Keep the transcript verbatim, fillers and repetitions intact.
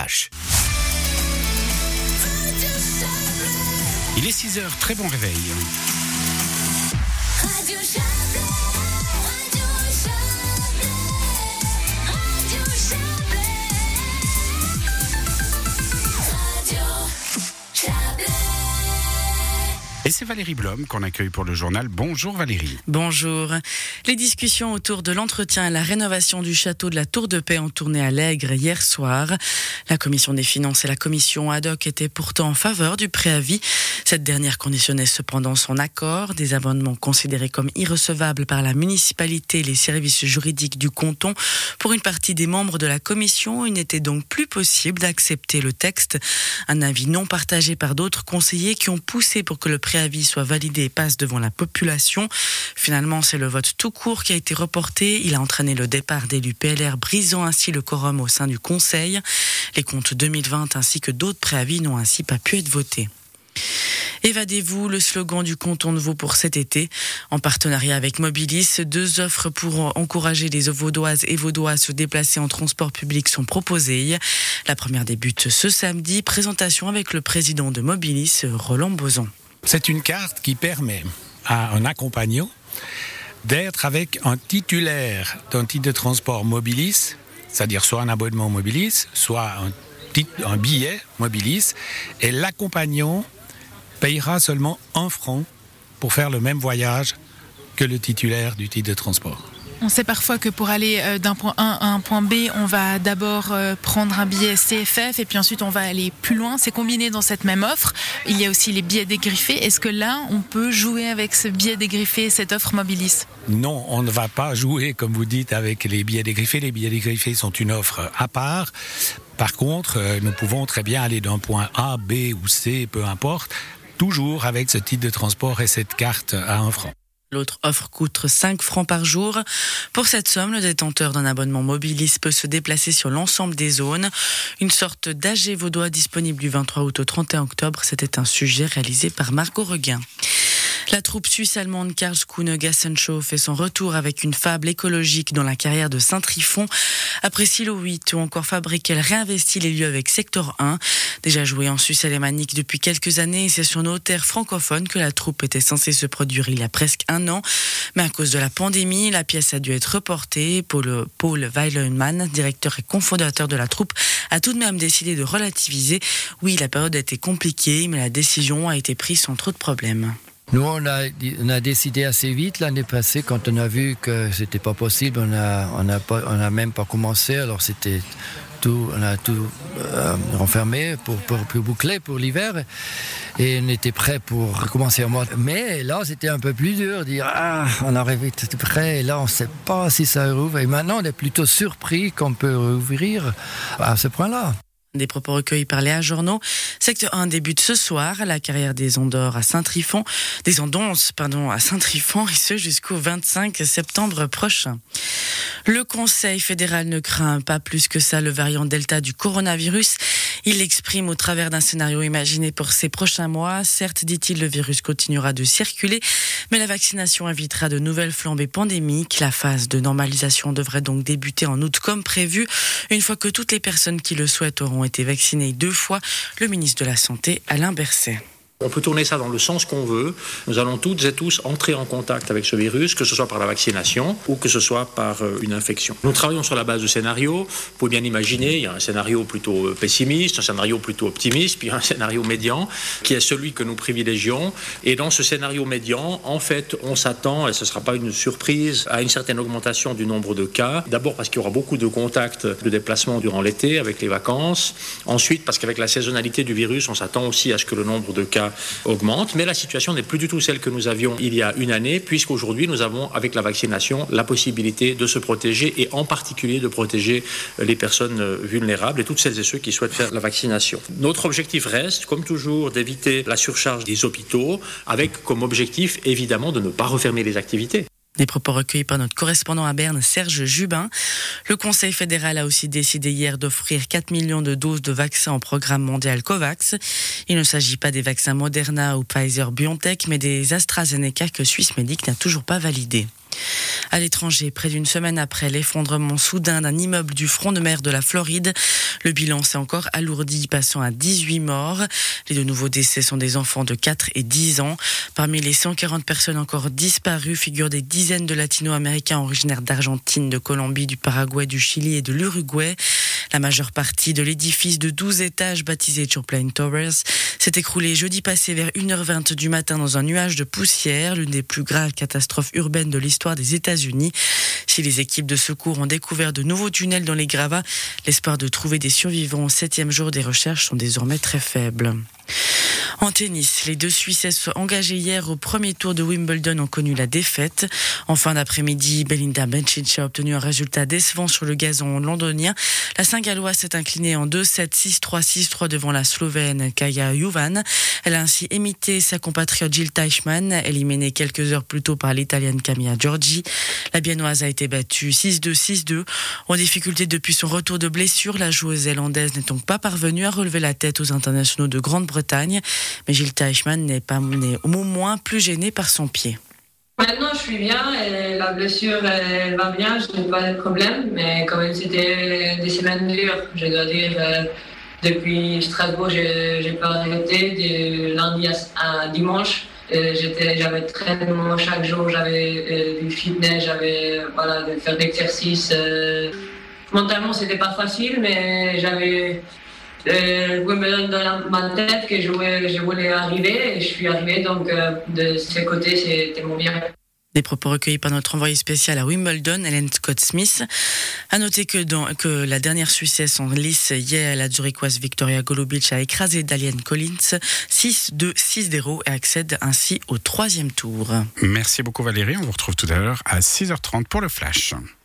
H. Il est six heures, très bon réveil. Radio Chablais, Radio Chablais, Radio Chablais, Radio Chablais. Et c'est Valérie Blom qu'on accueille pour le journal. Bonjour Valérie. Bonjour. Les discussions autour de l'entretien et la rénovation du château de la Tour de Paix ont tourné à l'Aigre hier soir. La commission des finances et la commission ad hoc étaient pourtant en faveur du préavis. Cette dernière conditionnait cependant son accord. Des amendements considérés comme irrecevables par la municipalité et les services juridiques du canton. Pour une partie des membres de la commission, il n'était donc plus possible d'accepter le texte. Un avis non partagé par d'autres conseillers qui ont poussé pour que le préavis soit validé et passe devant la population. Finalement, c'est le vote tout court qui a été reporté. Il a entraîné le départ d'élus P L R, brisant ainsi le quorum au sein du Conseil. Les comptes deux mille vingt ainsi que d'autres préavis n'ont ainsi pas pu être votés. Évadez-vous, le slogan du canton de Vaud pour cet été. En partenariat avec Mobilis, deux offres pour encourager les Vaudoises et Vaudois à se déplacer en transport public sont proposées. La première débute ce samedi. Présentation avec le président de Mobilis, Roland Bozon. C'est une carte qui permet à un accompagnant d'être avec un titulaire d'un titre de transport Mobilis, c'est-à-dire soit un abonnement Mobilis, soit un, titre, un billet Mobilis, et l'accompagnant payera seulement un franc pour faire le même voyage que le titulaire du titre de transport. On sait parfois que pour aller d'un point A à un point B, on va d'abord prendre un billet C F F et puis ensuite on va aller plus loin. C'est combiné dans cette même offre. Il y a aussi les billets dégriffés. Est-ce que là, on peut jouer avec ce billet dégriffé, cette offre Mobilis ? Non, on ne va pas jouer, comme vous dites, avec les billets dégriffés. Les billets dégriffés sont une offre à part. Par contre, nous pouvons très bien aller d'un point A, B ou C, peu importe, toujours avec ce titre de transport et cette carte à un franc. L'autre offre coûte cinq francs par jour. Pour cette somme, le détenteur d'un abonnement Mobilis peut se déplacer sur l'ensemble des zones. Une sorte d'A G vaudois disponible du vingt-trois août au trente et un octobre. C'était un sujet réalisé par Margot Reguin. La troupe suisse-allemande Karlsruhe Gassenshow fait son retour avec une fable écologique dans la carrière de Saint-Trifon. Après Silo huit ou encore Fabrique, elle réinvestit les lieux avec Sector un. Déjà jouée en Suisse alémanique depuis quelques années, c'est sur nos terres francophones que la troupe était censée se produire il y a presque un an. Mais à cause de la pandémie, la pièce a dû être reportée. Paul, Paul Weilemann, directeur et cofondateur de la troupe, a tout de même décidé de relativiser. Oui, la période a été compliquée, mais la décision a été prise sans trop de problèmes. Nous, on a, on a décidé assez vite l'année passée, quand on a vu que c'était pas possible, on a, on a pas, on a même pas commencé. Alors c'était tout, on a tout euh, renfermé pour, pour, pour boucler pour l'hiver, et on était prêt pour recommencer en mois. Mais là, c'était un peu plus dur de dire ah, on arrive tout prêt, et là, on sait pas si ça rouvre. Et maintenant, on est plutôt surpris qu'on peut rouvrir à ce point-là. Des propos recueillis par Léa Journeau. Secteur un débute ce soir, la carrière des Ondors à Saint-Trifon, des Ondonces, pardon, à Saint-Trifon, et ce jusqu'au vingt-cinq septembre prochain. Le Conseil fédéral ne craint pas plus que ça le variant Delta du coronavirus. Il l'exprime au travers d'un scénario imaginé pour ces prochains mois. Certes, dit-il, le virus continuera de circuler, mais la vaccination évitera de nouvelles flambées pandémiques. La phase de normalisation devrait donc débuter en août comme prévu, une fois que toutes les personnes qui le souhaitent auront ont été vaccinés deux fois, le ministre de la Santé, Alain Berset. On peut tourner ça dans le sens qu'on veut. Nous allons toutes et tous entrer en contact avec ce virus, que ce soit par la vaccination ou que ce soit par une infection. Nous travaillons sur la base de scénarios. Vous pouvez bien imaginer, il y a un scénario plutôt pessimiste, un scénario plutôt optimiste, puis un scénario médian, qui est celui que nous privilégions. Et dans ce scénario médian, en fait, on s'attend, et ce ne sera pas une surprise, à une certaine augmentation du nombre de cas. D'abord parce qu'il y aura beaucoup de contacts de déplacement durant l'été, avec les vacances. Ensuite, parce qu'avec la saisonnalité du virus, on s'attend aussi à ce que le nombre de cas augmente, mais la situation n'est plus du tout celle que nous avions il y a une année, puisqu'aujourd'hui nous avons, avec la vaccination, la possibilité de se protéger, et en particulier de protéger les personnes vulnérables et toutes celles et ceux qui souhaitent faire la vaccination. Notre objectif reste, comme toujours, d'éviter la surcharge des hôpitaux, avec comme objectif évidemment de ne pas refermer les activités. Des propos recueillis par notre correspondant à Berne, Serge Jubin. Le Conseil fédéral a aussi décidé hier d'offrir quatre millions de doses de vaccins au programme mondial COVAX. Il ne s'agit pas des vaccins Moderna ou Pfizer-BioNTech, mais des AstraZeneca que Swissmedic n'a toujours pas validés. À l'étranger, près d'une semaine après l'effondrement soudain d'un immeuble du front de mer de la Floride, le bilan s'est encore alourdi, passant à dix-huit morts. Les deux nouveaux décès sont des enfants de quatre et dix ans. Parmi les cent quarante personnes encore disparues figurent des dizaines de latino-américains originaires d'Argentine, de Colombie, du Paraguay, du Chili et de l'Uruguay. La majeure partie de l'édifice de douze étages baptisé Champlain Towers s'est écroulé jeudi passé vers une heure vingt du matin dans un nuage de poussière, l'une des plus graves catastrophes urbaines de l'histoire des États-Unis. Si les équipes de secours ont découvert de nouveaux tunnels dans les gravats, l'espoir de trouver des survivants au septième jour des recherches sont désormais très faibles. En tennis, les deux Suissesses engagées hier au premier tour de Wimbledon ont connu la défaite. En fin d'après-midi, Belinda Bencic a obtenu un résultat décevant sur le gazon londonien. La Saint-Galloise s'est inclinée en deux sept, six trois, six trois devant la Slovène Kaja Juvan. Elle a ainsi imité sa compatriote Jill Teichmann, éliminée quelques heures plus tôt par l'Italienne Camilla Giorgi. La Biennoise a été battue six deux, six deux. En difficulté depuis son retour de blessure, la joueuse zélandaise n'est donc pas parvenue à relever la tête aux internationaux de Grande-Bretagne. Mais Jill Teichmann n'est pas n'est au moins plus gênée par son pied. Maintenant, je suis bien et la blessure elle va bien, je n'ai pas de problème. Mais quand même, c'était des semaines dures. Je dois dire, euh, depuis Strasbourg, je n'ai pas arrêté de lundi à, à dimanche. Euh, j'étais, j'avais trainement chaque jour, j'avais euh, du fitness, j'avais voilà, de faire de l'exercice. Euh, mentalement, c'était pas facile, mais j'avais Euh, Wimbledon dans la, ma tête que je voulais, je voulais arriver et je suis arrivé, donc euh, de ce côté c'était mon bien. Des propos recueillis par notre envoyée spéciale à Wimbledon, Hélène Scott-Smith. À noter que, dans, que la dernière Suissesse en lice hier, la Zurichoise Victoria Golubic a écrasé Dalian Collins six deux, six zéro et accède ainsi au troisième tour. Merci beaucoup Valérie, on vous retrouve tout à l'heure à six heures trente pour le Flash.